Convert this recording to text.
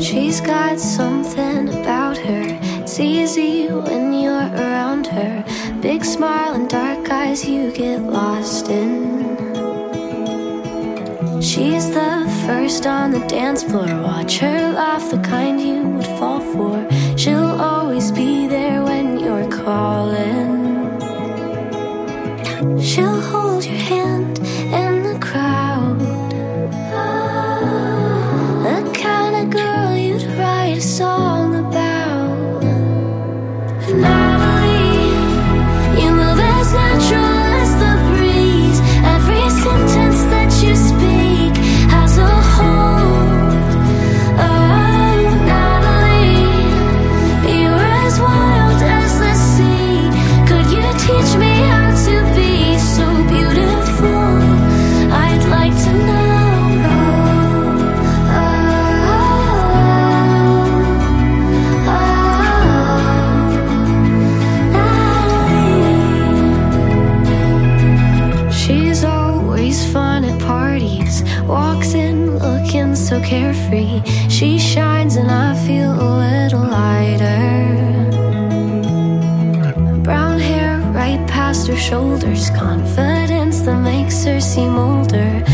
She's got something about her. It's easy when you're around her. Big smile and dark eyes you get lost in. She's the first on the dance floor. Watch her laugh, the kind you would fall for. She'll always be there when you're calling. She'll hold your hand in the crowd. The kind of girl you'd write a song about. Natalie, you move as natural as the breeze. Every sentence that you speak has a hold. Oh, Natalie, you're as wild as the sea. Could you teach me how to be so beautiful? I'd like to know. She's always fun at parties. Walks in looking so carefree. She shines and I feel a little lighter. Brown hair right past her shoulders. Confidence that makes her seem older.